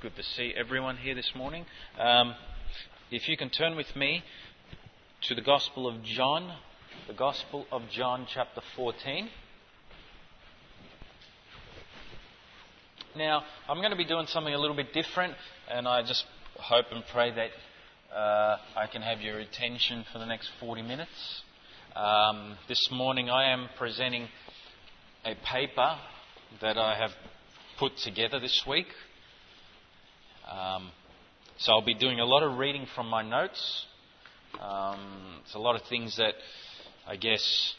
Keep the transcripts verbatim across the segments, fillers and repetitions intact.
good to see everyone here this morning. Um, if you can turn with me to the Gospel of John, the Gospel of John chapter fourteen. Now, I'm going to be doing something a little bit different, and I just hope and pray that uh, I can have your attention for the next forty minutes. Um, this morning I am presenting a paper that I have put together this week. Um, so I'll be doing a lot of reading from my notes. Um, it's a lot of things that I guess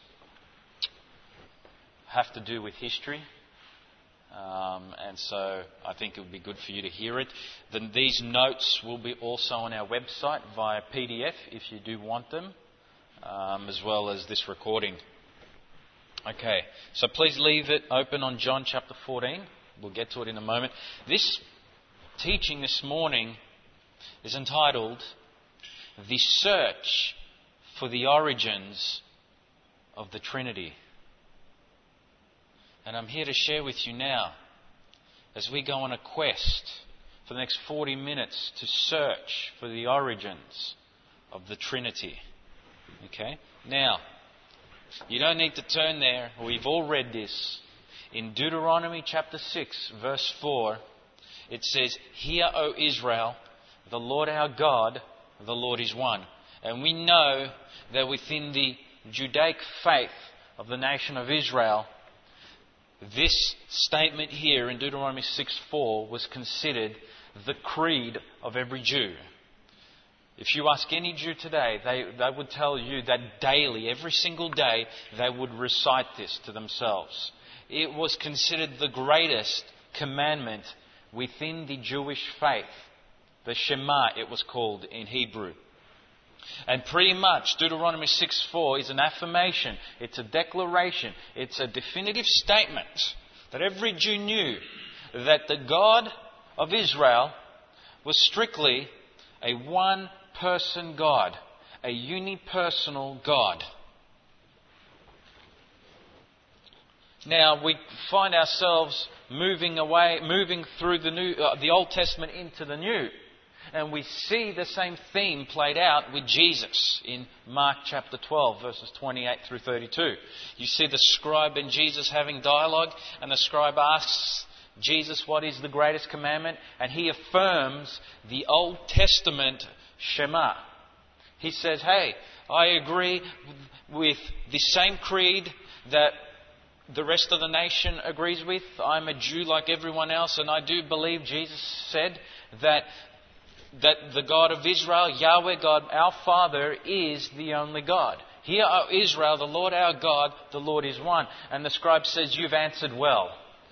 have to do with history. Um, and so I think it would be good for you to hear it. Then these notes will be also on our website via P D F if you do want them, um, as well as this recording. Okay, so please leave it open on John chapter fourteen. We'll get to it in a moment. This teaching this morning is entitled The Search for the Origins of the Trinity. And I'm here to share with you now, as we go on a quest for the next forty minutes to search for the origins of the Trinity. Okay? Now, you don't need to turn there. We've all read this. In Deuteronomy chapter six, verse four, it says, "Hear, O Israel, the Lord our God, the Lord is one." And we know that within the Judaic faith of the nation of Israel, this statement here in Deuteronomy six four was considered the creed of every Jew. If you ask any Jew today, they, they would tell you that daily, every single day, they would recite this to themselves. It was considered the greatest commandment within the Jewish faith. The Shema, it was called in Hebrew. And pretty much Deuteronomy six four is an affirmation. It's a declaration. It's a definitive statement that every Jew knew that the God of Israel was strictly a one-person God, a unipersonal God. Now we find ourselves moving away, moving through the new, uh, the Old Testament into the New. And we see the same theme played out with Jesus in Mark chapter twelve, verses twenty-eight through thirty-two. You see the scribe and Jesus having dialogue, and the scribe asks Jesus what is the greatest commandment, and he affirms the Old Testament Shema. He says, hey, I agree with the same creed that the rest of the nation agrees with. I'm a Jew like everyone else, and I do believe Jesus said that that the God of Israel, Yahweh God, our Father, is the only God. Hear, O Israel, the Lord our God, the Lord is one. And the scribe says, you've answered well.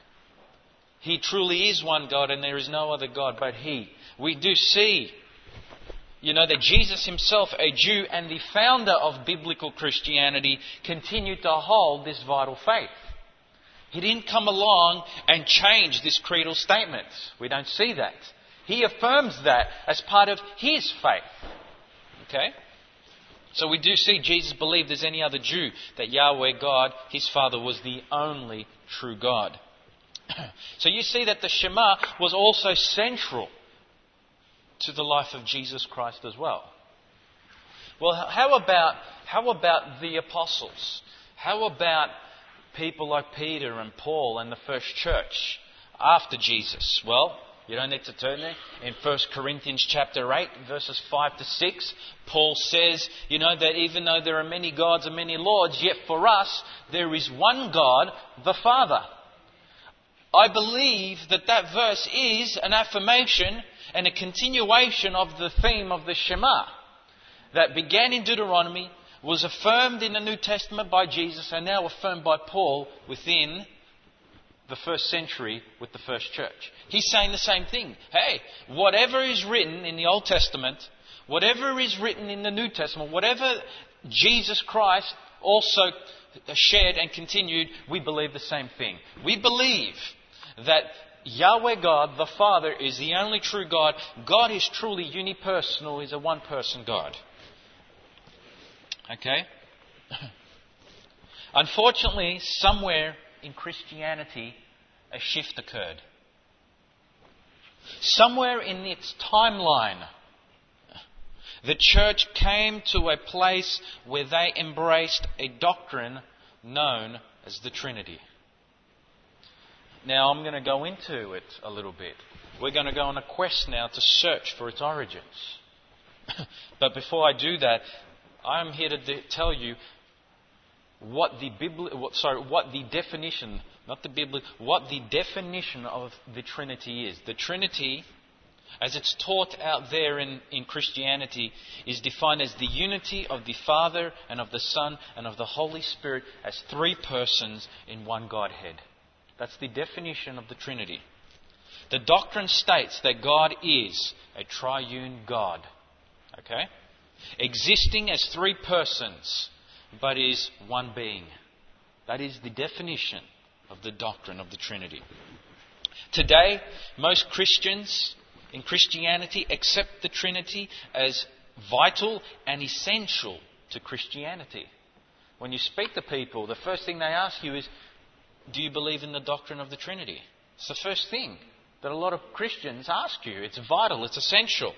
He truly is one God, and there is no other God but He. We do see, you know, that Jesus himself, a Jew and the founder of biblical Christianity, continued to hold this vital faith. He didn't come along and change this creedal statement. We don't see that. He affirms that as part of his faith. Okay? So we do see Jesus believed as any other Jew that Yahweh God, his Father, was the only true God. So you see that the Shema was also central to the life of Jesus Christ as well. Well, how about, how about the apostles? How about people like Peter and Paul and the first church after Jesus? Well, you don't need to turn there. In First Corinthians chapter eight, verses five to six, Paul says, you know, that even though there are many gods and many lords, yet for us there is one God, the Father. I believe that that verse is an affirmation and a continuation of the theme of the Shema that began in Deuteronomy, was affirmed in the New Testament by Jesus, and now affirmed by Paul within the first century with the first church. He's saying the same thing. Hey, whatever is written in the Old Testament, whatever is written in the New Testament, whatever Jesus Christ also shared and continued, we believe the same thing. We believe that Yahweh God, the Father, is the only true God. God is truly unipersonal. He's a one-person God. Okay? Unfortunately, somewhere in Christianity, a shift occurred. Somewhere in its timeline, the church came to a place where they embraced a doctrine known as the Trinity. Now I'm going to go into it a little bit. We're going to go on a quest now to search for its origins. But before I do that, I'm here to de- tell you what the Bibli- what, sorry, what the definition, not the Bibli- what the definition of the Trinity is. The Trinity, as it's taught out there in, in Christianity, is defined as the unity of the Father and of the Son and of the Holy Spirit as three persons in one Godhead. That's the definition of the Trinity. The doctrine states that God is a triune God, okay, existing as three persons, but is one being. That is the definition of the doctrine of the Trinity. Today, most Christians in Christianity accept the Trinity as vital and essential to Christianity. When you speak to people, the first thing they ask you is, do you believe in the doctrine of the Trinity? It's the first thing that a lot of Christians ask you. It's vital, it's essential.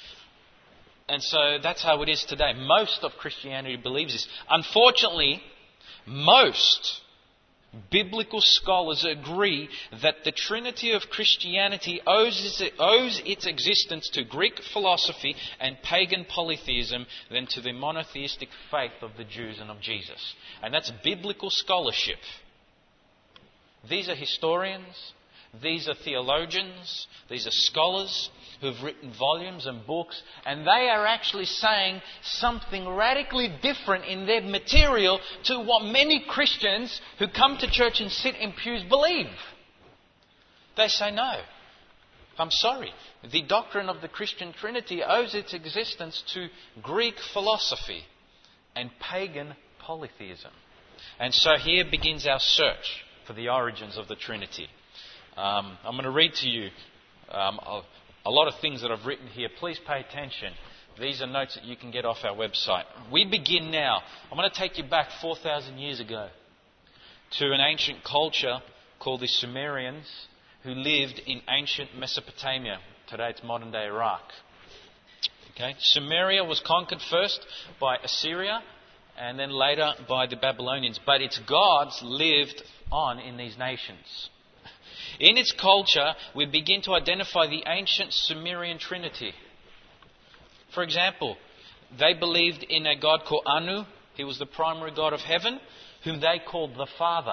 And so that's how it is today. Most of Christianity believes this. Unfortunately, most biblical scholars agree that the Trinity of Christianity owes its, owes its existence to Greek philosophy and pagan polytheism than to the monotheistic faith of the Jews and of Jesus. And that's biblical scholarship. These are historians, these are theologians, these are scholars who've written volumes and books, and they are actually saying something radically different in their material to what many Christians who come to church and sit in pews believe. They say, no, I'm sorry. The doctrine of the Christian Trinity owes its existence to Greek philosophy and pagan polytheism. And so here begins our search for the origins of the Trinity. Um, I'm going to read to you um, a, a lot of things that I've written here. Please pay attention. These are notes that you can get off our website. We begin now. I'm going to take you back four thousand years ago to an ancient culture called the Sumerians who lived in ancient Mesopotamia. Today it's modern-day Iraq. Okay? Sumeria was conquered first by Assyria and then later by the Babylonians. But its gods lived on in these nations. In its culture, we begin to identify the ancient Sumerian Trinity. For example, they believed in a god called Anu. He was the primary god of heaven, whom they called the Father.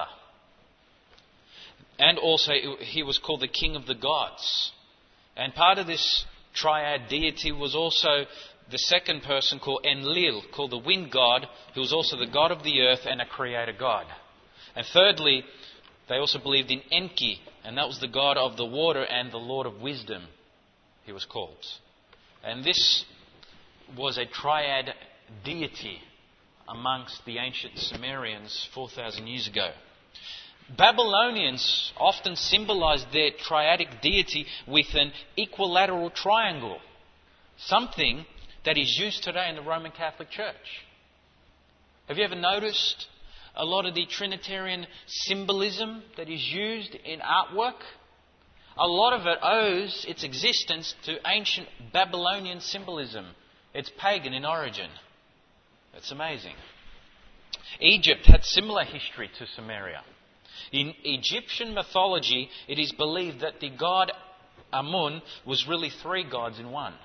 And also, he was called the King of the Gods. And part of this triad deity was also the second person called Enlil, called the wind god, who was also the god of the earth and a creator god. And thirdly, they also believed in Enki, and that was the god of the water and the Lord of wisdom, he was called. And this was a triad deity amongst the ancient Sumerians four thousand years ago. Babylonians often symbolized their triadic deity with an equilateral triangle, something that is used today in the Roman Catholic Church. Have you ever noticed a lot of the Trinitarian symbolism that is used in artwork? A lot of it owes its existence to ancient Babylonian symbolism. It's pagan in origin. It's amazing. Egypt had similar history to Sumeria. In Egyptian mythology, it is believed that the god Amun was really three gods in one.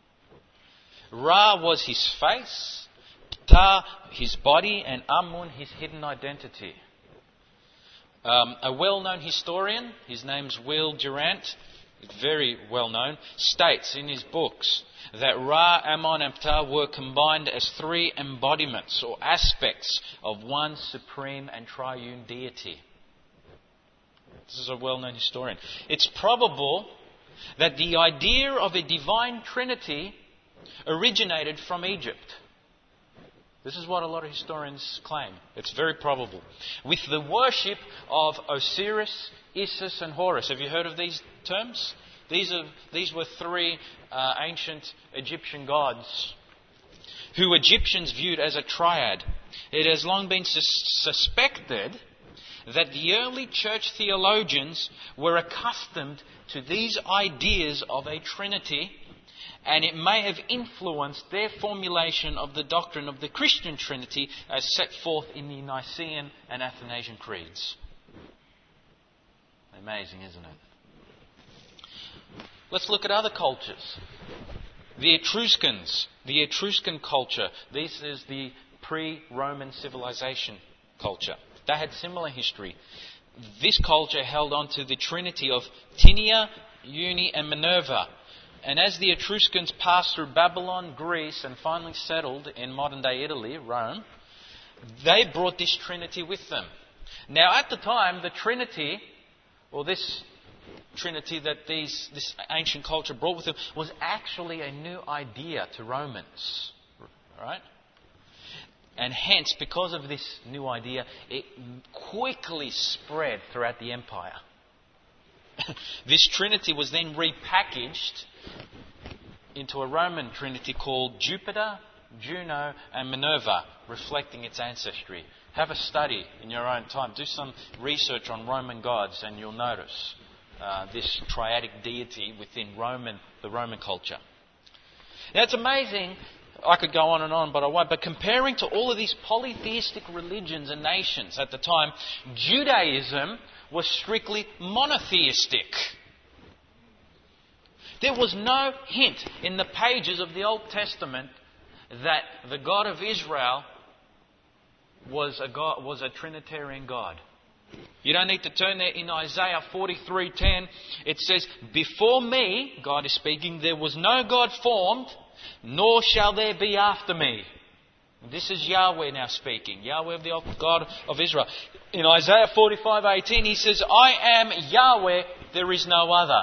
Ra was his face, Ptah his body, and Amun his hidden identity. Um, a well-known historian, his name's Will Durant, very well-known, states in his books that Ra, Amun and Ptah were combined as three embodiments or aspects of one supreme and triune deity. This is a well-known historian. It's probable that the idea of a divine trinity originated from Egypt. This is what a lot of historians claim. It's very probable. With the worship of Osiris, Isis and Horus. Have you heard of these terms? These are these were three uh, ancient Egyptian gods who Egyptians viewed as a triad. It has long been sus- suspected that the early church theologians were accustomed to these ideas of a Trinity, and it may have influenced their formulation of the doctrine of the Christian Trinity as set forth in the Nicene and Athanasian creeds. Amazing, isn't it? Let's look at other cultures. The Etruscans, the Etruscan culture. This is the pre-Roman civilization culture. They had similar history. This culture held on to the Trinity of Tinia, Uni and Minerva. And as the Etruscans passed through Babylon, Greece and finally settled in modern-day Italy, Rome, they brought this Trinity with them. Now at the time, the Trinity, or this Trinity that these, this ancient culture brought with them, was actually a new idea to Romans. Right? And hence, because of this new idea, it quickly spread throughout the empire. This Trinity was then repackaged into a Roman Trinity called Jupiter, Juno and Minerva, reflecting its ancestry. Have a study in your own time. Do some research on Roman gods and you'll notice uh, this triadic deity within Roman, the Roman culture. Now it's amazing. I could go on and on, but I won't. But comparing to all of these polytheistic religions and nations at the time, Judaism was strictly monotheistic. There was no hint in the pages of the Old Testament that the God of Israel was a God, was a Trinitarian God. You don't need to turn there. In Isaiah forty-three ten, it says, "Before me," God is speaking, "there was no God formed, nor shall there be after me." This is Yahweh now speaking. Yahweh, the God of Israel. In Isaiah forty-five eighteen, He says, "I am Yahweh, there is no other."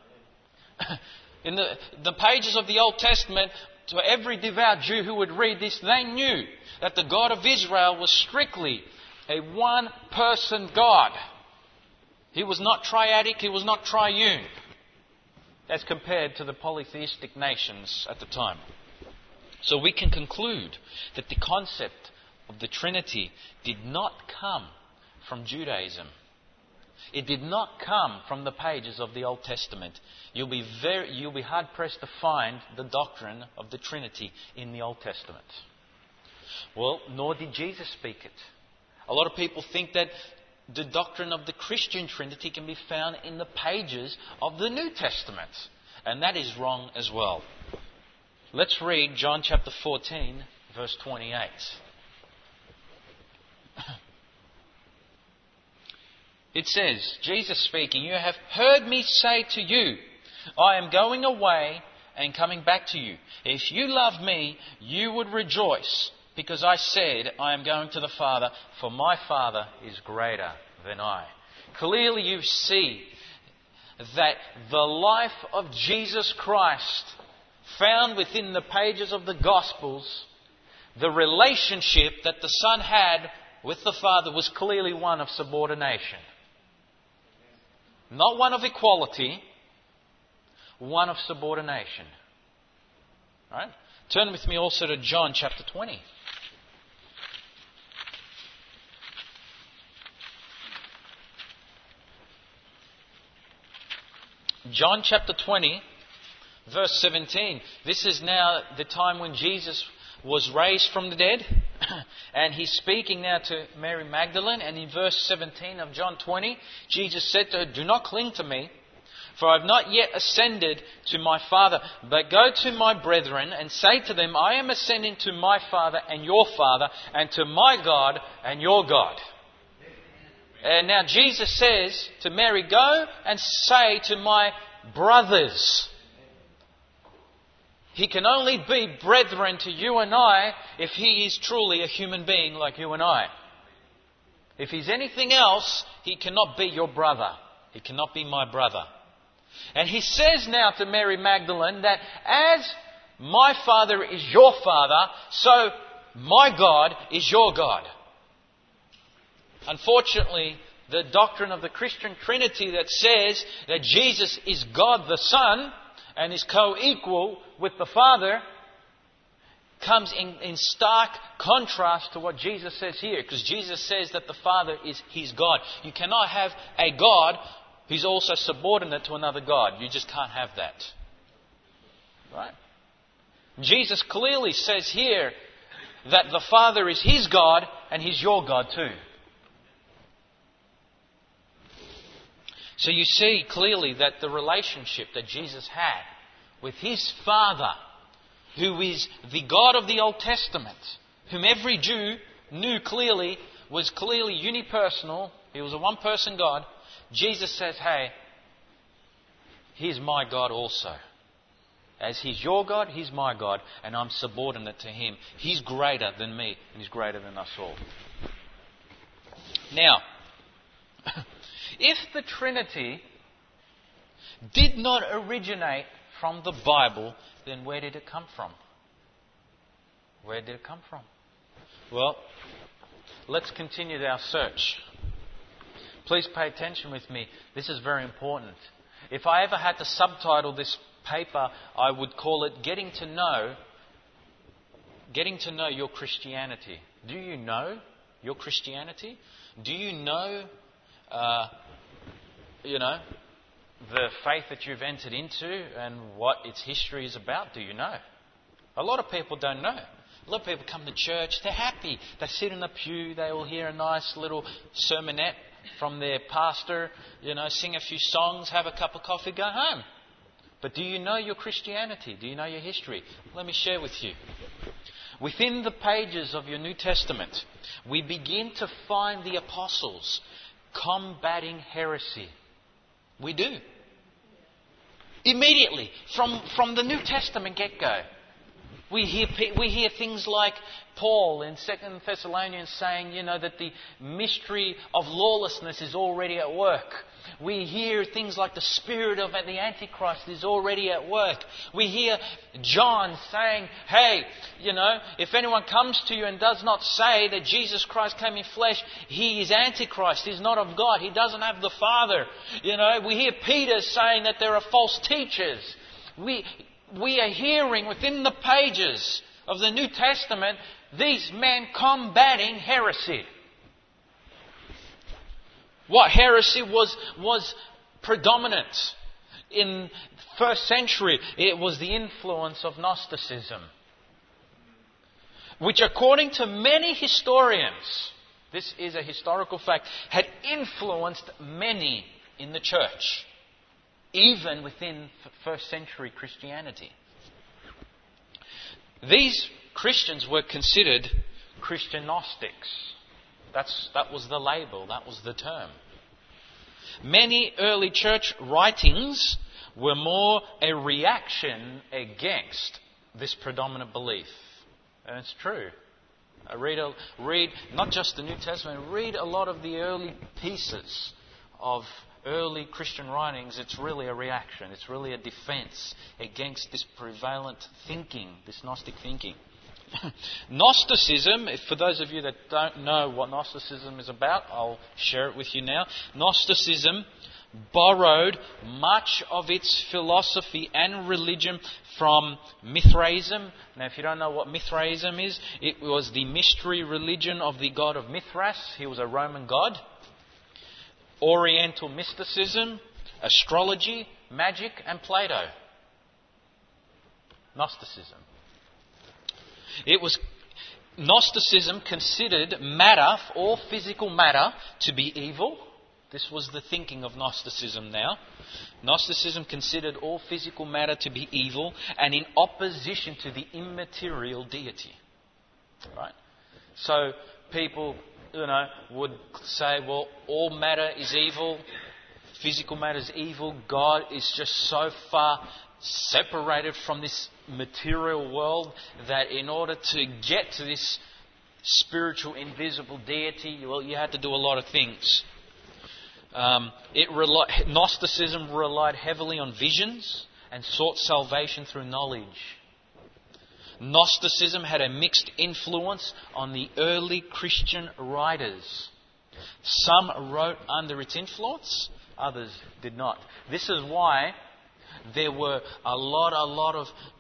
In the, the pages of the Old Testament, to every devout Jew who would read this, they knew that the God of Israel was strictly a one-person God. He was not triadic, He was not triune, as compared to the polytheistic nations at the time. So we can conclude that the concept of the Trinity did not come from Judaism. It did not come from the pages of the Old Testament. You'll be very, you'll be hard-pressed to find the doctrine of the Trinity in the Old Testament. Well, nor did Jesus speak it. A lot of people think that the doctrine of the Christian Trinity can be found in the pages of the New Testament. And that is wrong as well. Let's read John chapter fourteen, verse twenty-eight. It says, Jesus speaking, "You have heard me say to you, I am going away and coming back to you. If you loved me, you would rejoice, because I said, I am going to the Father, for my Father is greater than I." Clearly you see that the life of Jesus Christ, found within the pages of the Gospels, the relationship that the Son had with the Father was clearly one of subordination. Not one of equality, one of subordination. Right? Turn with me also to John chapter twenty. John chapter twenty, verse seventeen. This is now the time when Jesus was raised from the dead. And He's speaking now to Mary Magdalene. And in verse seventeen of John twenty, Jesus said to her, "Do not cling to me, for I have not yet ascended to my Father. But go to my brethren and say to them, I am ascending to my Father and your Father, and to my God and your God." And now Jesus says to Mary, "Go and say to my brothers." He can only be brethren to you and I if He is truly a human being like you and I. If He's anything else, He cannot be your brother. He cannot be my brother. And He says now to Mary Magdalene that as my Father is your Father, so my God is your God. Unfortunately, the doctrine of the Christian Trinity that says that Jesus is God the Son and is co-equal with the Father comes in, in stark contrast to what Jesus says here. Because Jesus says that the Father is His God. You cannot have a God who's also subordinate to another God. You just can't have that. Right? Jesus clearly says here that the Father is His God and He's your God too. So you see clearly that the relationship that Jesus had with His Father, who is the God of the Old Testament, whom every Jew knew clearly was clearly unipersonal, He was a one-person God, Jesus says, hey, He's my God also. As He's your God, He's my God, and I'm subordinate to Him. He's greater than me, and He's greater than us all. Now, if the Trinity did not originate from the Bible, then where did it come from? Where did it come from? Well, let's continue our search. Please pay attention with me. This is very important. If I ever had to subtitle this paper, I would call it Getting to Know, Getting to Know Your Christianity. Do you know your Christianity? Do you know, uh, you know, the faith that you've entered into and what its history is about? Do you know? A lot of people don't know. A lot of people come to church, they're happy. They sit in the pew, they will hear a nice little sermonette from their pastor, you know, sing a few songs, have a cup of coffee, go home. But do you know your Christianity? Do you know your history? Let me share with you. Within the pages of your New Testament, we begin to find the apostles combating heresy. We do. Immediately, from, from the New Testament get-go. We hear, we hear things like Paul in Second Thessalonians saying, you know, that the mystery of lawlessness is already at work. We hear things like the spirit of the Antichrist is already at work. We hear John saying, hey, you know, if anyone comes to you and does not say that Jesus Christ came in flesh, he is Antichrist. He's not of God. He doesn't have the Father. You know, we hear Peter saying that there are false teachers. We, we are hearing within the pages of the New Testament these men combating heresy. What heresy was, was predominant in first century? It was the influence of Gnosticism, which according to many historians, this is a historical fact, had influenced many in the church, even within first century Christianity. These Christians were considered Christian Gnostics. That's, that was the label, that was the term. Many early church writings were more a reaction against this predominant belief. And it's true. I read, a, read not just the New Testament, read a lot of the early pieces of early Christian writings. It's really a reaction. It's really a defense against this prevalent thinking, this Gnostic thinking. Gnosticism, for those of you that don't know what Gnosticism is about, I'll share it with you now. Gnosticism borrowed much of its philosophy and religion from Mithraism. Now, if you don't know what Mithraism is, it was the mystery religion of the god of Mithras. He was a Roman god. Oriental mysticism, astrology, magic, and Plato. Gnosticism. It was Gnosticism considered matter, all physical matter, to be evil. This was the thinking of Gnosticism now. Gnosticism considered all physical matter to be evil and in opposition to the immaterial deity. Right? So people, you know, would say, well, all matter is evil, physical matter is evil, God is just so far separated from this material world that in order to get to this spiritual, invisible deity, well, you had to do a lot of things. Um, it reli- Gnosticism relied heavily on visions and sought salvation through knowledge. Gnosticism had a mixed influence on the early Christian writers. Some wrote under its influence, others did not. This is why there were a lot, a lot of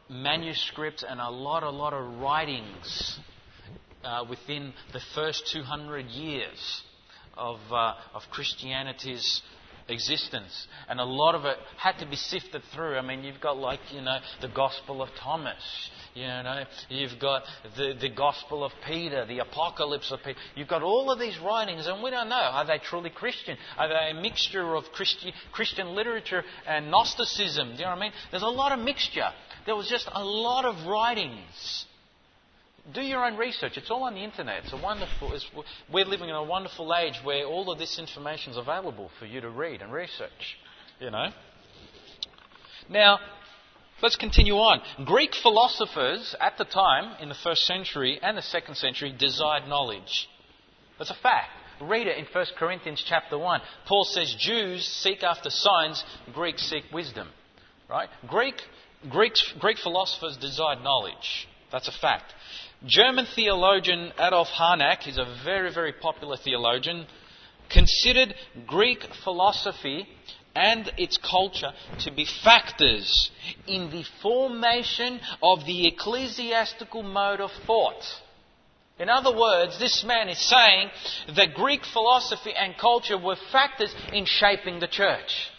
manuscripts and a lot, a lot of writings uh, within the first two hundred years of uh, of Christianity's existence, and a lot of it had to be sifted through. I mean, you've got like you know the Gospel of Thomas. You know, you've got the, the Gospel of Peter, the Apocalypse of Peter. You've got all of these writings, and we don't know. Are they truly Christian? Are they a mixture of Christi- Christian literature and Gnosticism? Do you know what I mean? There's a lot of mixture. There was just a lot of writings. Do your own research. It's all on the internet. It's a wonderful. It's, we're living in a wonderful age where all of this information is available for you to read and research. You know. Now, let's continue on. Greek philosophers at the time, in the first century and the second century, desired knowledge. That's a fact. Read it in First Corinthians chapter one. Paul says Jews seek after signs, Greeks seek wisdom. Right? Greek, Greeks, Greek philosophers desired knowledge. That's a fact. German theologian Adolf Harnack, he's a very, very popular theologian, considered Greek philosophy and its culture to be factors in the formation of the ecclesiastical mode of thought. In other words, this man is saying that Greek philosophy and culture were factors in shaping the church.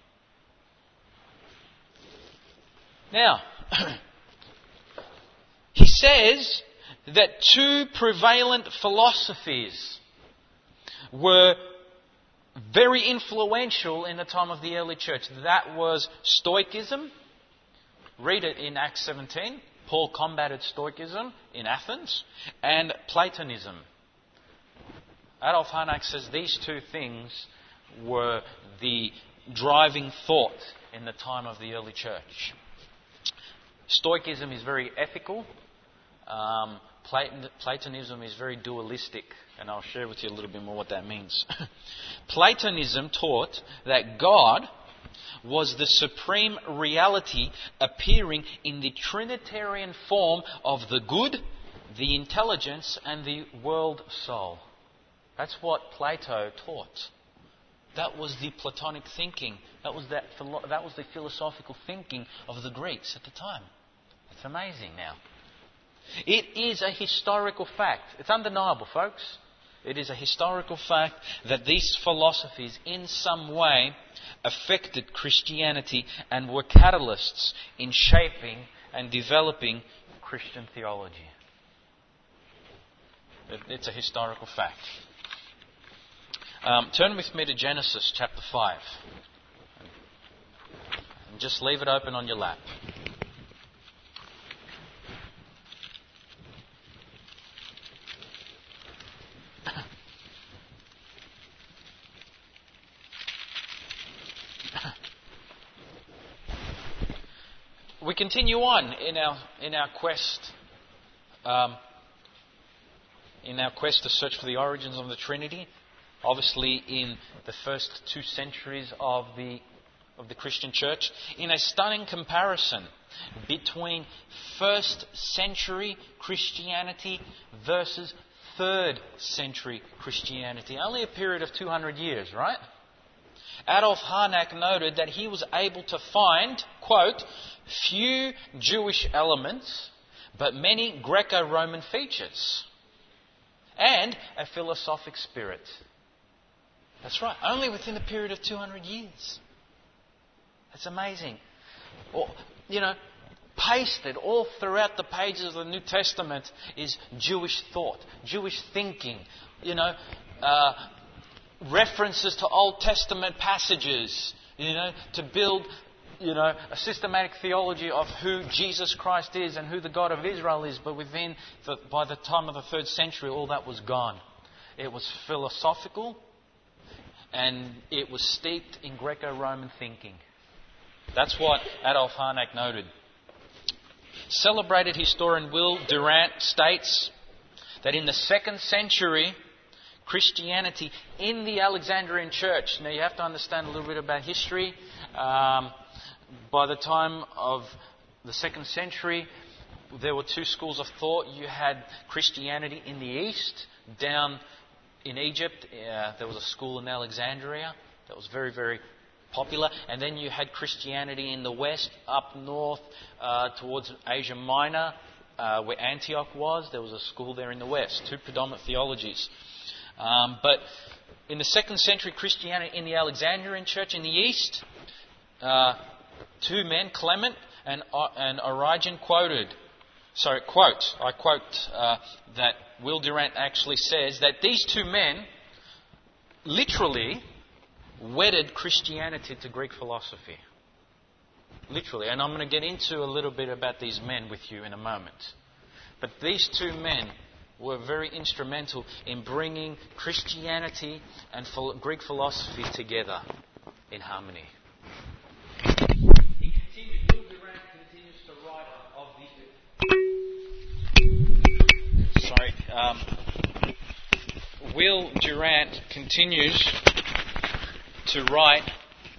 Now, he says that two prevalent philosophies were very influential in the time of the early church. That was Stoicism. Read it in Acts seventeen. Paul combated Stoicism in Athens. And Platonism. Adolf Harnack says these two things were the driving thought in the time of the early church. Stoicism is very ethical. Um, Platon, Platonism is very dualistic, and I'll share with you a little bit more what that means. Platonism taught that God was the supreme reality appearing in the Trinitarian form of the good, the intelligence, and the world soul. That's what Plato taught. That was the Platonic thinking. That was that. That was the philosophical thinking of the Greeks at the time. It's amazing now. It is a historical fact. It's undeniable, folks. It is a historical fact that these philosophies in some way affected Christianity and were catalysts in shaping and developing Christian theology. It's a historical fact. Um, turn with me to Genesis chapter five. And just leave it open on your lap. We continue on in our in our quest, um, in our quest to search for the origins of the Trinity. Obviously, in the first two centuries of the of the Christian Church, in a stunning comparison between first century Christianity versus third century Christianity, only a period of two hundred years, right? Adolf Harnack noted that he was able to find, quote, few Jewish elements, but many Greco-Roman features, and a philosophic spirit. That's right, only within a period of two hundred years. That's amazing. Or, you know, pasted all throughout the pages of the New Testament is Jewish thought, Jewish thinking, you know, uh, references to Old Testament passages, you know, to build, you know, a systematic theology of who Jesus Christ is and who the God of Israel is. But within, the, by the time of the third century, all that was gone. It was philosophical, and it was steeped in Greco-Roman thinking. That's what Adolf Harnack noted. Celebrated historian Will Durant states that in the second century, Christianity in the Alexandrian church. Now you have to understand a little bit about history. Um, by the time of the second century, there were two schools of thought. You had Christianity in the east, down in Egypt. Uh, there was a school in Alexandria that was very, very popular. And then you had Christianity in the west, up north uh, towards Asia Minor, uh, where Antioch was. There was a school there in the west, two predominant theologies. Um, but in the second century Christianity in the Alexandrian church in the east, uh, two men, Clement and, uh, and Origen, quoted, sorry, quote, I quote uh, that Will Durant actually says that these two men literally wedded Christianity to Greek philosophy. Literally. And I'm going to get into a little bit about these men with you in a moment. But these two men were very instrumental in bringing Christianity and Greek philosophy together in harmony. He continues, Will Durant continues to write of the... Sorry. Um, Will Durant continues to write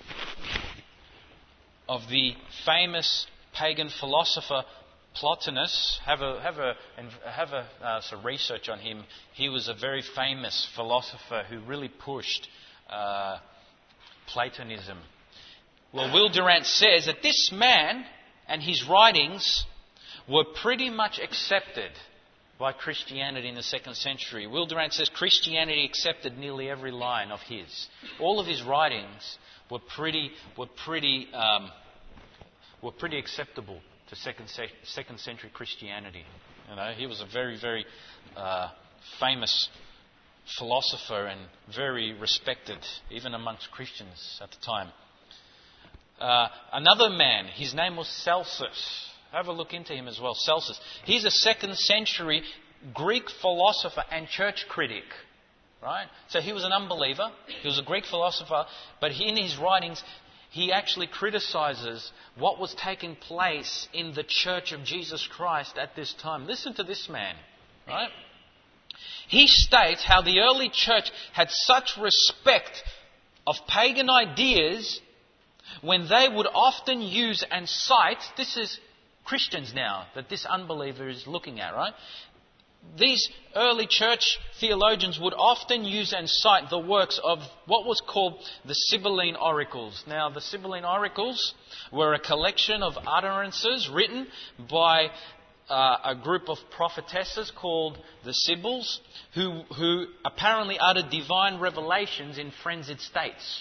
of the famous pagan philosopher Plotinus. Have a have a have a uh, some research on him. He was a very famous philosopher who really pushed uh, Platonism. Well, Will Durant says that this man and his writings were pretty much accepted by Christianity in the second century. Will Durant says Christianity accepted nearly every line of his. All of his writings were pretty were pretty um, were pretty acceptable to second second century Christianity. You know, he was a very very uh, famous philosopher and very respected even amongst Christians at the time. Uh, another man, his name was Celsus. Have a look into him as well, Celsus. He's a second century Greek philosopher and church critic. Right? So he was an unbeliever. He was a Greek philosopher. But he, in his writings, he actually criticizes what was taking place in the church of Jesus Christ at this time. Listen to this man. Right? He states how the early church had such respect of pagan ideas when they would often use and cite, this is Christians now that this unbeliever is looking at, right? These early church theologians would often use and cite the works of what was called the Sibylline Oracles. Now, the Sibylline Oracles were a collection of utterances written by uh, a group of prophetesses called the Sibyls, who, who apparently uttered divine revelations in frenzied states.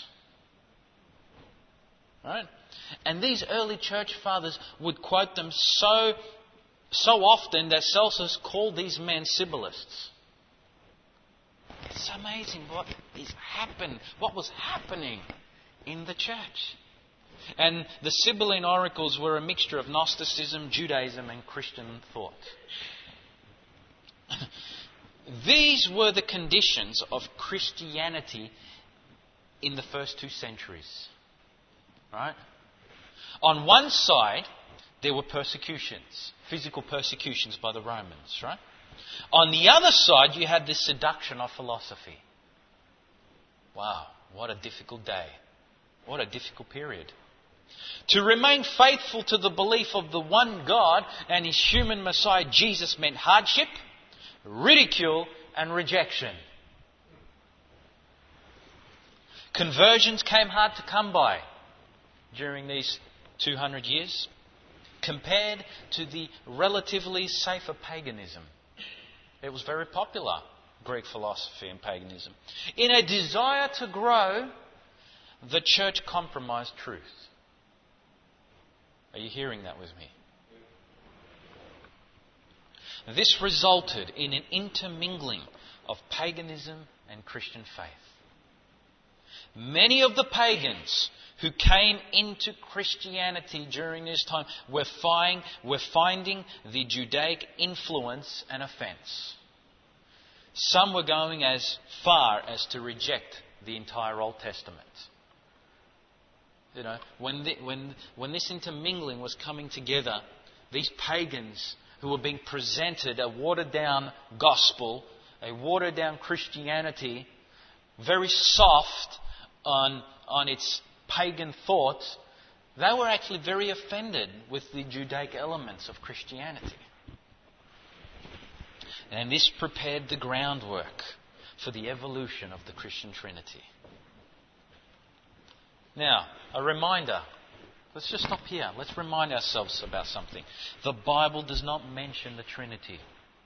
Right? And these early church fathers would quote them so so often that Celsus called these men Sibyllists. It's amazing what is happened, what was happening in the church. And the Sibylline Oracles were a mixture of Gnosticism, Judaism, and Christian thought. These were the conditions of Christianity in the first two centuries. Right? On one side, there were persecutions, physical persecutions by the Romans, right? On the other side, you had this seduction of philosophy. Wow, what a difficult day. What a difficult period. To remain faithful to the belief of the one God and His human Messiah Jesus meant hardship, ridicule, and rejection. Conversions came hard to come by during these two hundred years, compared to the relatively safer paganism. It was very popular, Greek philosophy and paganism. In a desire to grow, the church compromised truth. Are you hearing that with me? This resulted in an intermingling of paganism and Christian faith. Many of the pagans who came into Christianity during this time were, find, were finding the Judaic influence an offence. Some were going as far as to reject the entire Old Testament. You know, when, the, when, when this intermingling was coming together, these pagans who were being presented a watered-down gospel, a watered-down Christianity, very soft on, on its pagan thoughts, they were actually very offended with the Judaic elements of Christianity. And this prepared the groundwork for the evolution of the Christian Trinity. Now, a reminder. Let's just stop here. Let's remind ourselves about something. The Bible does not mention the Trinity.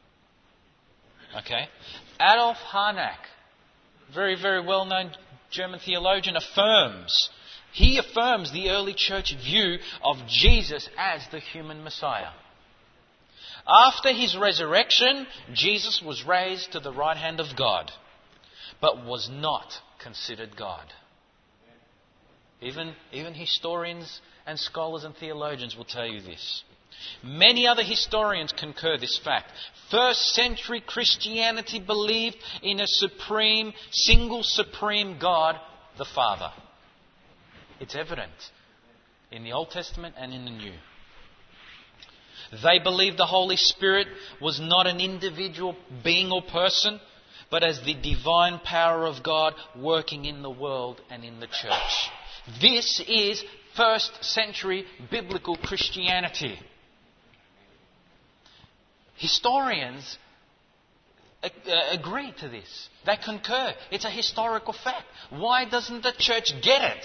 Okay? Adolf Harnack, very, very well-known German theologian, affirms, he affirms the early church view of Jesus as the human Messiah. After his resurrection, Jesus was raised to the right hand of God, but was not considered God. Even, even historians and scholars and theologians will tell you this. Many other historians concur this fact. First century Christianity believed in a supreme, single supreme God, the Father. It's evident in the Old Testament and in the New. They believed the Holy Spirit was not an individual being or person, but as the divine power of God working in the world and in the church. This is first century biblical Christianity. Historians agree to this. They concur. It's a historical fact. Why doesn't the church get it?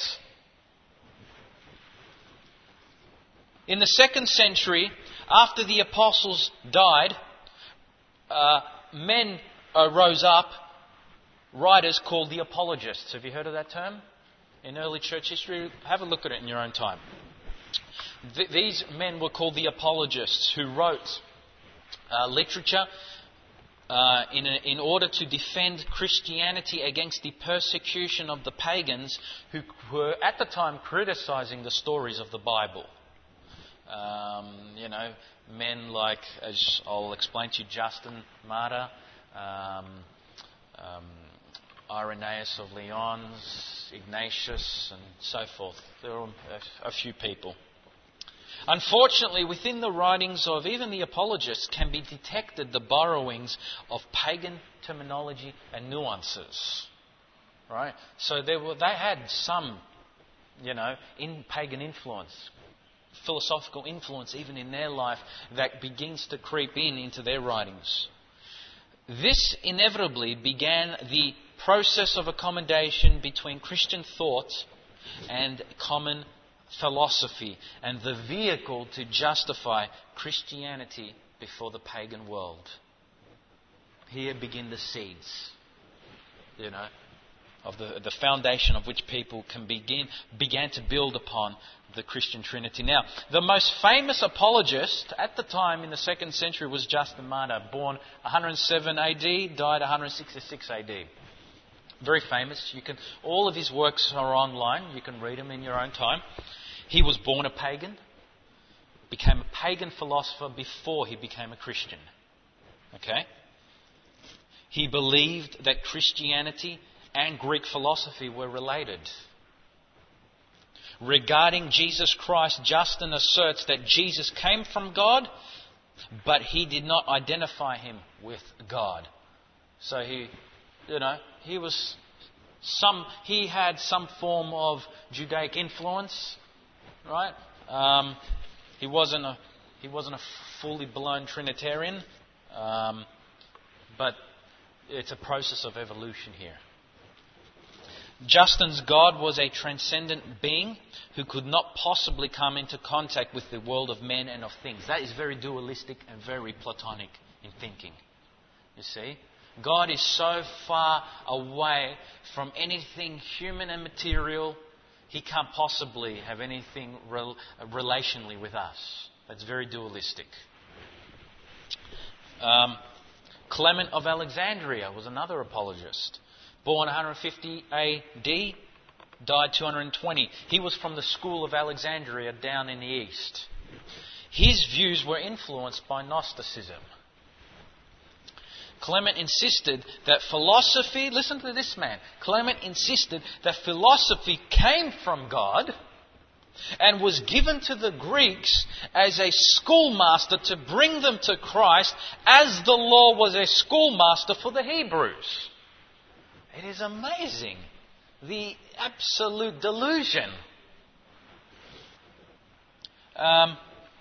In the second century, after the apostles died, uh, men uh, rose up, writers called the apologists. Have you heard of that term? In early church history, have a look at it in your own time. Th- these men were called the apologists, who wrote uh, literature uh, in, a, in order to defend Christianity against the persecution of the pagans who were at the time criticizing the stories of the Bible. Um, you know, men like, as I'll explain to you, Justin Martyr, um, um, Irenaeus of Lyons, Ignatius, and so forth. There are a, a few people. Unfortunately, within the writings of even the apologists can be detected the borrowings of pagan terminology and nuances. Right? So there were, they had some, you know, in pagan influence, philosophical influence even in their life that begins to creep in into their writings. This inevitably began the process of accommodation between Christian thought and common philosophy, and the vehicle to justify Christianity before the pagan world. Here begin the seeds, you know, of the, the foundation of which people can begin began to build upon the Christian Trinity. Now, the most famous apologist at the time in the second century was Justin Martyr, born one hundred seven A D, died one hundred sixty-six A D. Very famous. You can all of his works are online. You can read them in your own time. He was born a pagan, became a pagan philosopher before he became a Christian. Okay? He believed that Christianity and Greek philosophy were related. Regarding Jesus Christ, Justin asserts that Jesus came from God, but he did not identify him with God. So he, you know, he was some, he had some form of Judaic influence, right? Um, he wasn't a, he wasn't a fully blown Trinitarian, um, but it's a process of evolution here. Justin's God was a transcendent being who could not possibly come into contact with the world of men and of things. That is very dualistic and very Platonic in thinking. You see? God is so far away from anything human and material, He can't possibly have anything rel- relationally with us. That's very dualistic. Um, Clement of Alexandria was another apologist. Born one hundred fifty A D, died two hundred twenty. He was from the school of Alexandria down in the east. His views were influenced by Gnosticism. Clement insisted that philosophy, listen to this man, Clement insisted that philosophy came from God and was given to the Greeks as a schoolmaster to bring them to Christ, as the law was a schoolmaster for the Hebrews. It is amazing, the absolute delusion. Um,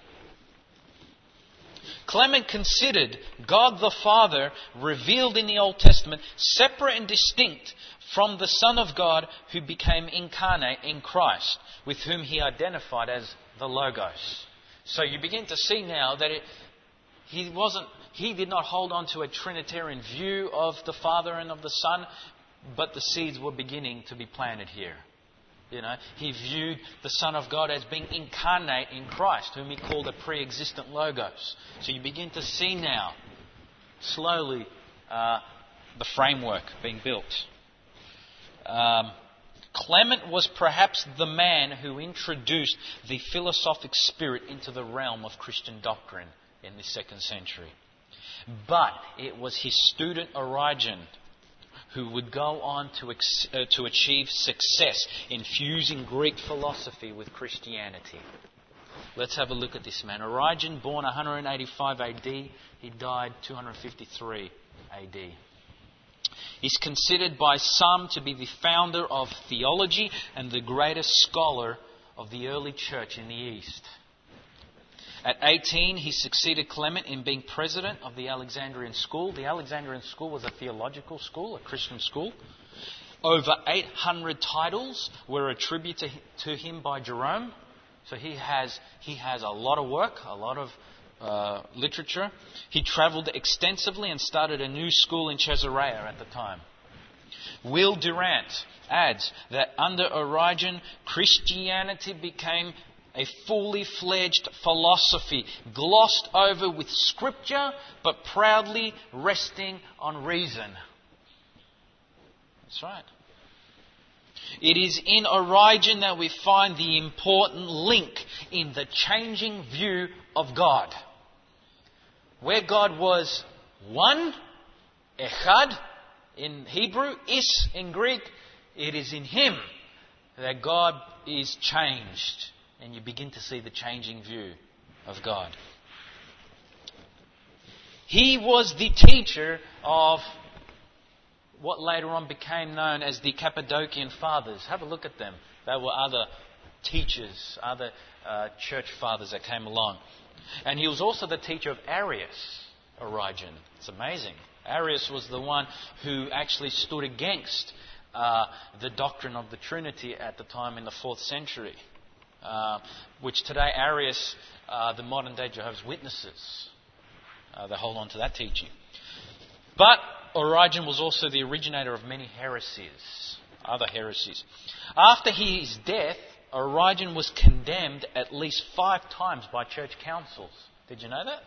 Clement considered God the Father, revealed in the Old Testament, separate and distinct from the Son of God who became incarnate in Christ, with whom he identified as the Logos. So you begin to see now that it, he wasn't, he did not hold on to a Trinitarian view of the Father and of the Son, but the seeds were beginning to be planted here. You know, he viewed the Son of God as being incarnate in Christ, whom he called a pre-existent Logos. So you begin to see now, slowly, uh, the framework being built. Um, Clement was perhaps the man who introduced the philosophic spirit into the realm of Christian doctrine in the second century. But it was his student Origen who would go on to, ex- uh, to achieve success in fusing Greek philosophy with Christianity. Let's have a look at this man. Origen, born one eighty-five A D, he died two fifty-three A D. He's considered by some to be the founder of theology and the greatest scholar of the early church in the East. At eighteen, he succeeded Clement in being president of the Alexandrian school. The Alexandrian school was a theological school, a Christian school. Over eight hundred titles were attributed to him by Jerome. So he has he has a lot of work, a lot of uh, literature. He travelled extensively and started a new school in Caesarea at the time. Will Durant adds that under Origen, Christianity became a fully fledged philosophy, glossed over with scripture, but proudly resting on reason. That's right. It is in Origen that we find the important link in the changing view of God. Where God was one, echad in Hebrew, is in Greek, it is in Him that God is changed. And you begin to see the changing view of God. He was the teacher of what later on became known as the Cappadocian Fathers. Have a look at them. They were other teachers, other uh, church fathers that came along. And he was also the teacher of Arius, Origen. It's amazing. Arius was the one who actually stood against uh, the doctrine of the Trinity at the time in the fourth century. Uh, which today Arius, uh, the modern day Jehovah's Witnesses, uh, they hold on to that teaching. But Origen was also the originator of many heresies, other heresies. After his death, Origen was condemned at least five times by church councils. Did you know that?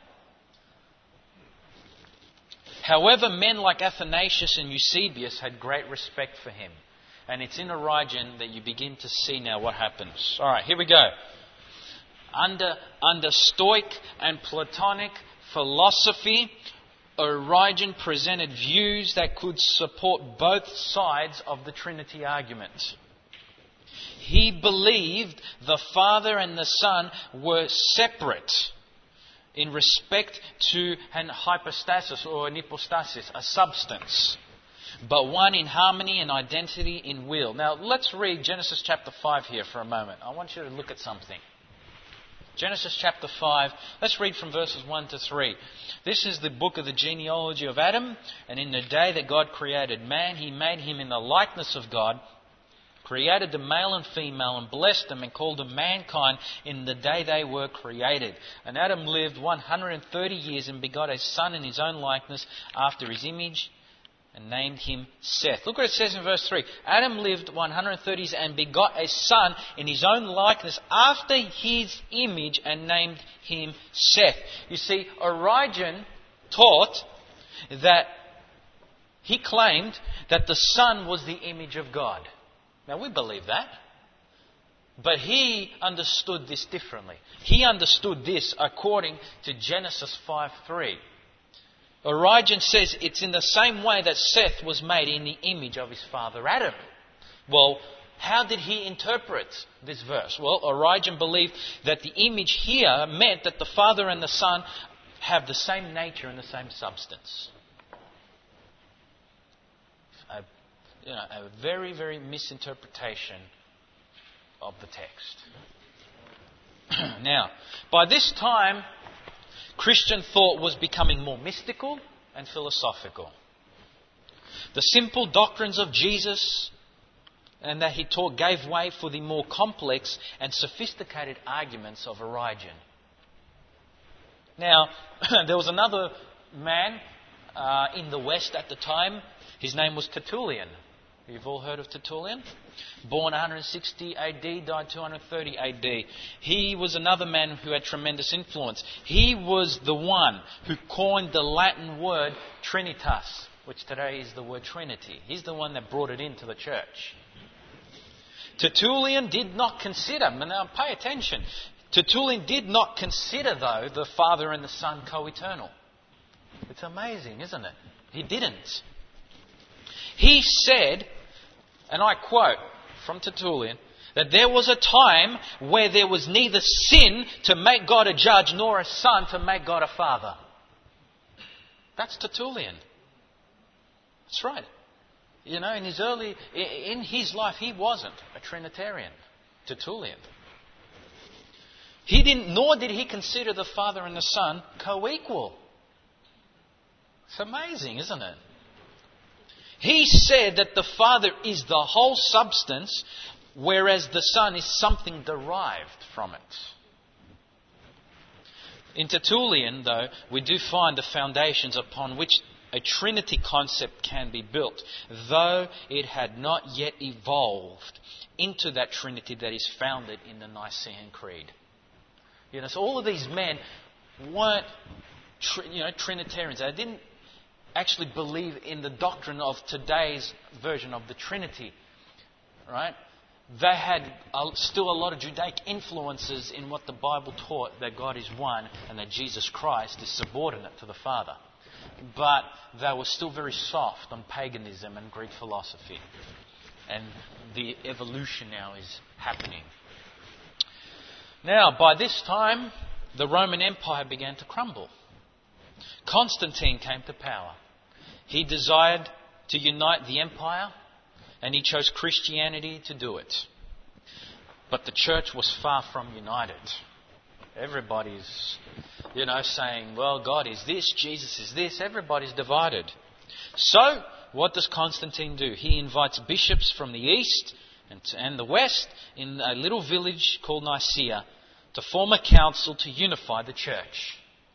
However, men like Athanasius and Eusebius had great respect for him. And it's in Origen that you begin to see now what happens. All right, here we go. Under, under Stoic and Platonic philosophy, Origen presented views that could support both sides of the Trinity argument. He believed the Father and the Son were separate in respect to an hypostasis or an hypostasis, a substance, but one in harmony and identity in will. Now, let's read Genesis chapter five here for a moment. I want you to look at something. Genesis chapter five, let's read from verses one to three. This is the book of the genealogy of Adam. And in the day that God created man, He made him in the likeness of God, created the male and female, and blessed them and called them mankind in the day they were created. And Adam lived one hundred thirty years and begot a son in his own likeness after his image, and named him Seth. Look what it says in verse three. Adam lived one hundred thirty years and begot a son in his own likeness after his image, and named him Seth. You see, Origen taught that he claimed that the Son was the image of God. Now, we believe that. But he understood this differently. He understood this according to Genesis five three. Origen says it's in the same way that Seth was made in the image of his father Adam. Well, how did he interpret this verse? Well, Origen believed that the image here meant that the Father and the Son have the same nature and the same substance. A, you know, a very, very misinterpretation of the text. Now, by this time, Christian thought was becoming more mystical and philosophical. The simple doctrines of Jesus and that he taught gave way for the more complex and sophisticated arguments of Origen. Now, there was another man uh, in the West at the time. His name was Tertullian. You've all heard of Tertullian? Born one sixty A D, died two thirty A D. He was another man who had tremendous influence. He was the one who coined the Latin word Trinitas, which today is the word Trinity. He's the one that brought it into the church. Tertullian did not consider, now pay attention, Tertullian did not consider, though, the Father and the Son co-eternal. It's amazing, isn't it? He didn't. He said, and I quote from Tertullian, that there was a time where there was neither sin to make God a judge nor a son to make God a father. That's Tertullian. That's right. You know, in his early, in his life, he wasn't a Trinitarian. Tertullian. He didn't, nor did he consider the Father and the Son co-equal. It's amazing, isn't it? He said that the Father is the whole substance, whereas the Son is something derived from it. In Tertullian, though, we do find the foundations upon which a Trinity concept can be built, though it had not yet evolved into that Trinity that is founded in the Nicene Creed. You know, so all of these men weren't, you know, Trinitarians. They didn't actually believe in the doctrine of today's version of the Trinity, right? They had a, still a lot of Judaic influences in what the Bible taught, that God is one and that Jesus Christ is subordinate to the Father. But they were still very soft on paganism and Greek philosophy. And the evolution now is happening. Now, by this time, the Roman Empire began to crumble. Constantine came to power. He desired to unite the empire, and he chose Christianity to do it. But the church was far from united. Everybody's, you know, saying, well, God is this, Jesus is this. Everybody's divided. So, what does Constantine do? He invites bishops from the east and the west in a little village called Nicaea to form a council to unify the church.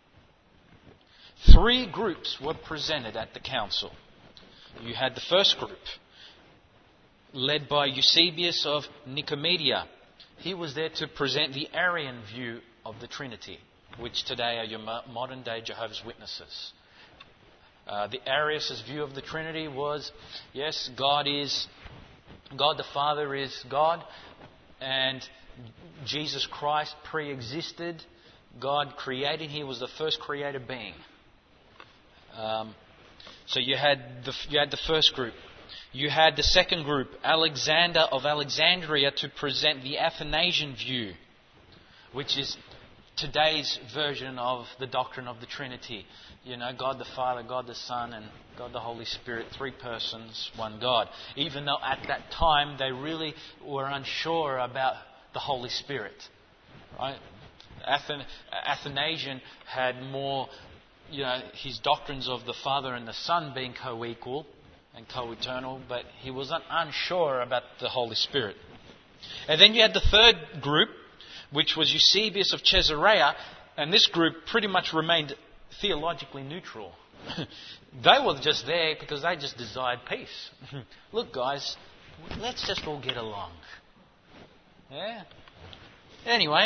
Three groups were presented at the council. You had the first group, led by Eusebius of Nicomedia. He was there to present the Arian view of the Trinity, which today are your modern-day Jehovah's Witnesses. Uh, the Arius' view of the Trinity was, yes, God is, God the Father is God, and Jesus Christ pre-existed. God created. He was the first created being. Um, so you had the you had the first group. You had the second group, Alexander of Alexandria, to present the Athanasian view, which is today's version of the doctrine of the Trinity. You know, God the Father, God the Son, and God the Holy Spirit, three persons, one God. Even though at that time they really were unsure about the Holy Spirit. Right? Athan- Athanasian had more, you know, his doctrines of the Father and the Son being co-equal and co-eternal, but he was unsure about the Holy Spirit. And then you had the third group, which was Eusebius of Caesarea, and this group pretty much remained theologically neutral. They were just there because they just desired peace. Look, guys, let's just all get along. Yeah. Anyway,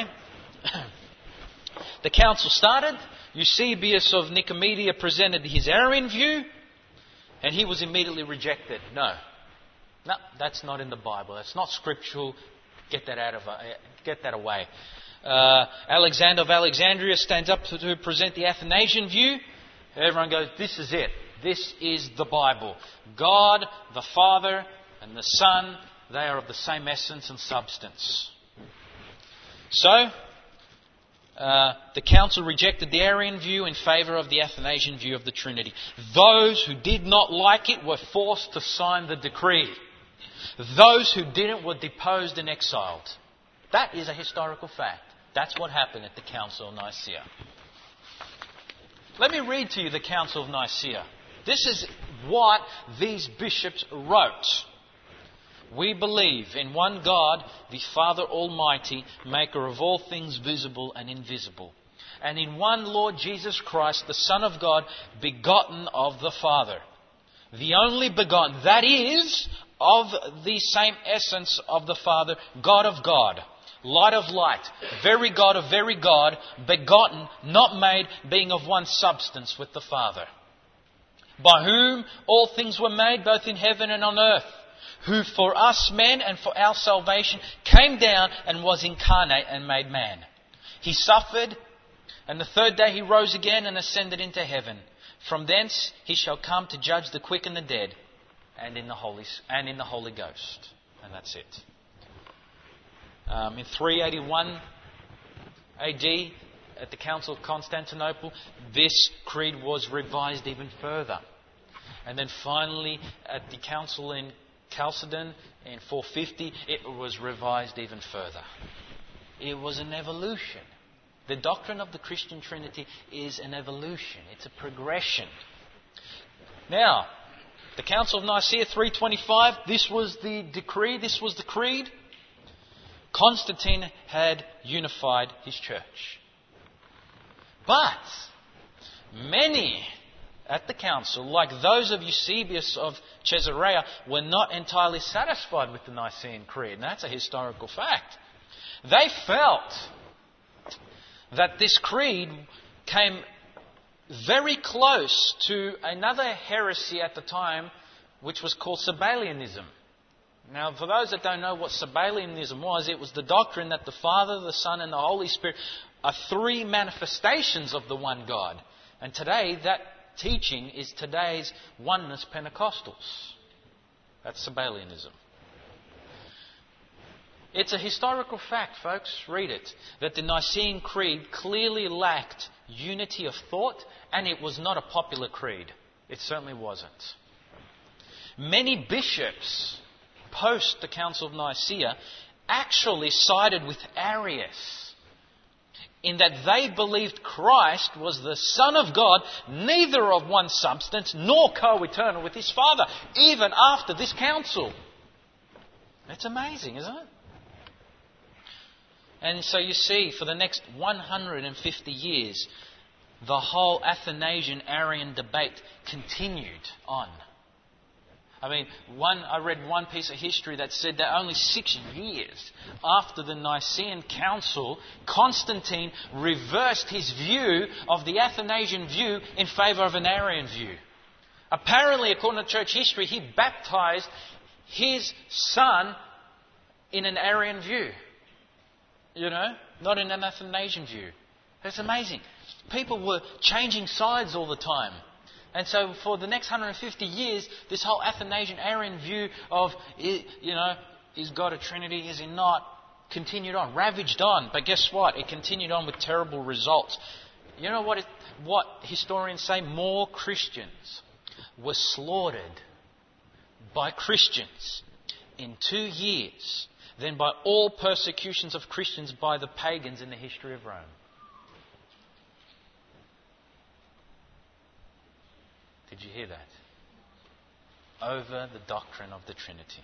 the council started. Eusebius of Nicomedia presented his Arian view, and he was immediately rejected. No, no, that's not in the Bible. That's not scriptural. Get that out of, uh, get that away. Uh, Alexander of Alexandria stands up to, to present the Athanasian view. Everyone goes, "This is it. This is the Bible. God, the Father, and the Son, they are of the same essence and substance." So, uh, the council rejected the Arian view in favour of the Athanasian view of the Trinity. Those who did not like it were forced to sign the decree. Those who didn't were deposed and exiled. That is a historical fact. That's what happened at the Council of Nicaea. Let me read to you the Council of Nicaea. This is what these bishops wrote. We believe in one God, the Father Almighty, maker of all things visible and invisible, and in one Lord Jesus Christ, the Son of God, begotten of the Father, the only begotten, that is, of the same essence of the Father, God of God, light of light, very God of very God, begotten, not made, being of one substance with the Father, by whom all things were made, both in heaven and on earth, who for us men and for our salvation came down and was incarnate and made man. He suffered, and the third day he rose again and ascended into heaven. From thence he shall come to judge the quick and the dead, and in the Holy and in the Holy Ghost. And that's it. Um, in three eighty-one A D, at the Council of Constantinople, this creed was revised even further. And then finally, at the Council in Chalcedon in four fifty, it was revised even further. It was an evolution. The doctrine of the Christian Trinity is an evolution. It's a progression. Now, the Council of Nicaea three twenty-five, this was the decree, this was the creed. Constantine had unified his church. But many at the council, like those of Eusebius of Caesarea, were not entirely satisfied with the Nicene Creed. And that's a historical fact. They felt that this creed came very close to another heresy at the time, which was called Sabellianism. Now, for those that don't know what Sabellianism was, it was the doctrine that the Father, the Son, and the Holy Spirit are three manifestations of the one God. And today, that teaching is today's oneness Pentecostals. That's Sabellianism. It's a historical fact, folks, read it, that the Nicene Creed clearly lacked unity of thought, and it was not a popular creed. It certainly wasn't. Many bishops, post the Council of Nicaea, actually sided with Arius, in that they believed Christ was the Son of God, neither of one substance, nor co-eternal with His Father, even after this council. It's amazing, isn't it? And so you see, for the next one hundred fifty years, the whole Athanasian Arian debate continued on. I mean, one, I read one piece of history that said that only six years after the Nicene Council, Constantine reversed his view of the Athanasian view in favour of an Arian view. Apparently, according to church history, he baptized his son in an Arian view. You know, not in an Athanasian view. That's amazing. People were changing sides all the time. And so for the next one hundred fifty years, this whole Athanasian Arian view of, you know, is God a Trinity, is He not, continued on, ravaged on. But guess what? It continued on with terrible results. You know what, it, what historians say? More Christians were slaughtered by Christians in two years than by all persecutions of Christians by the pagans in the history of Rome. Did you hear that? Over the doctrine of the Trinity.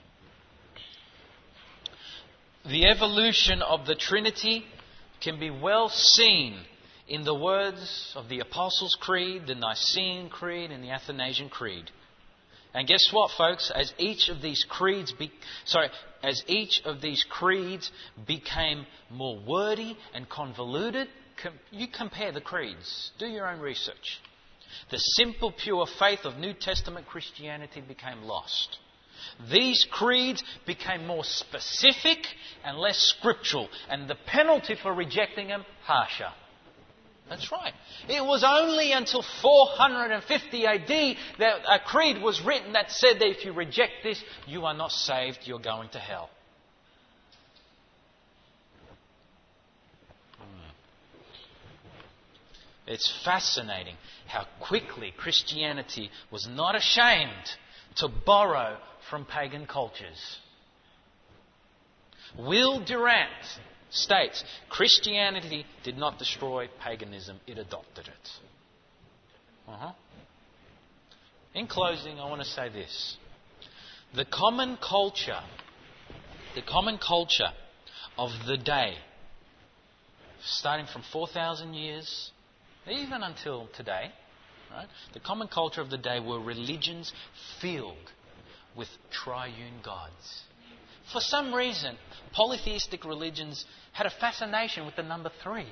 The evolution of the Trinity can be well seen in the words of the Apostles' Creed, the Nicene Creed, and the Athanasian Creed. And guess what, folks? As each of these creeds, be, sorry, as each of these creeds became more wordy and convoluted, com, you compare the creeds. Do your own research. The simple, pure faith of New Testament Christianity became lost. These creeds became more specific and less scriptural, and the penalty for rejecting them harsher. That's right. It was only until four hundred fifty A D that a creed was written that said that if you reject this, you are not saved, you're going to hell. It's fascinating how quickly Christianity was not ashamed to borrow from pagan cultures. Will Durant states, Christianity did not destroy paganism, it adopted it. Uh-huh. In closing, I want to say this. The common culture, the common culture of the day, starting from four thousand years, even until today, right? The common culture of the day were religions filled with triune gods. For some reason, polytheistic religions had a fascination with the number three.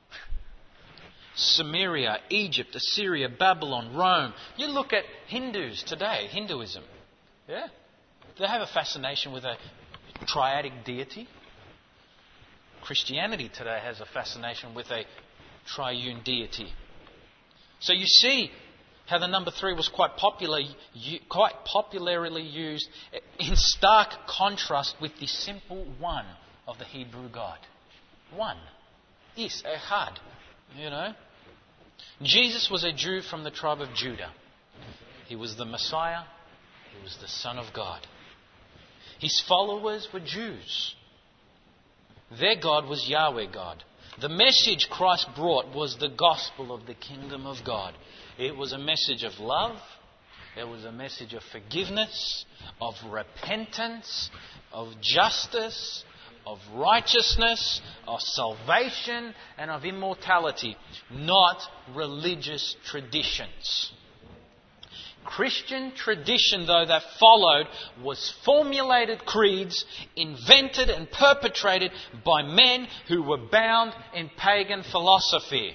Sumeria, Egypt, Assyria, Babylon, Rome. You look at Hindus today, Hinduism. Yeah? They have a fascination with a triadic deity. Christianity today has a fascination with a triune deity. So you see how the number three was quite popular, quite popularly used in stark contrast with the simple one of the Hebrew God. One. Is, Echad. You know? Jesus was a Jew from the tribe of Judah. He was the Messiah. He was the Son of God. His followers were Jews. Their God was Yahweh God. The message Christ brought was the gospel of the kingdom of God. It was a message of love. It was a message of forgiveness, of repentance, of justice, of righteousness, of salvation, and of immortality, not religious traditions. Christian tradition, though, that followed was formulated creeds invented and perpetrated by men who were bound in pagan philosophy.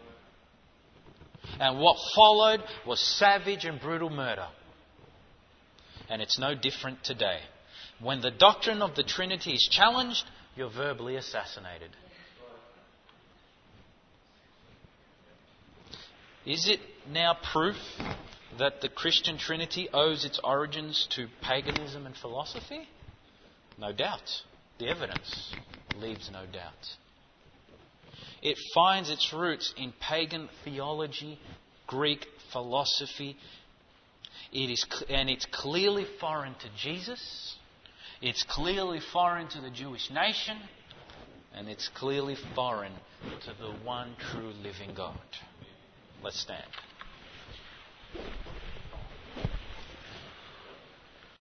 And what followed was savage and brutal murder. And it's no different today. When the doctrine of the Trinity is challenged, you're verbally assassinated. Is it now proof that the Christian Trinity owes its origins to paganism and philosophy? No doubt. The evidence leaves no doubt. It finds its roots in pagan theology, Greek philosophy. It is, and it's clearly foreign to Jesus. It's clearly foreign to the Jewish nation. And it's clearly foreign to the one true living God. Let's stand.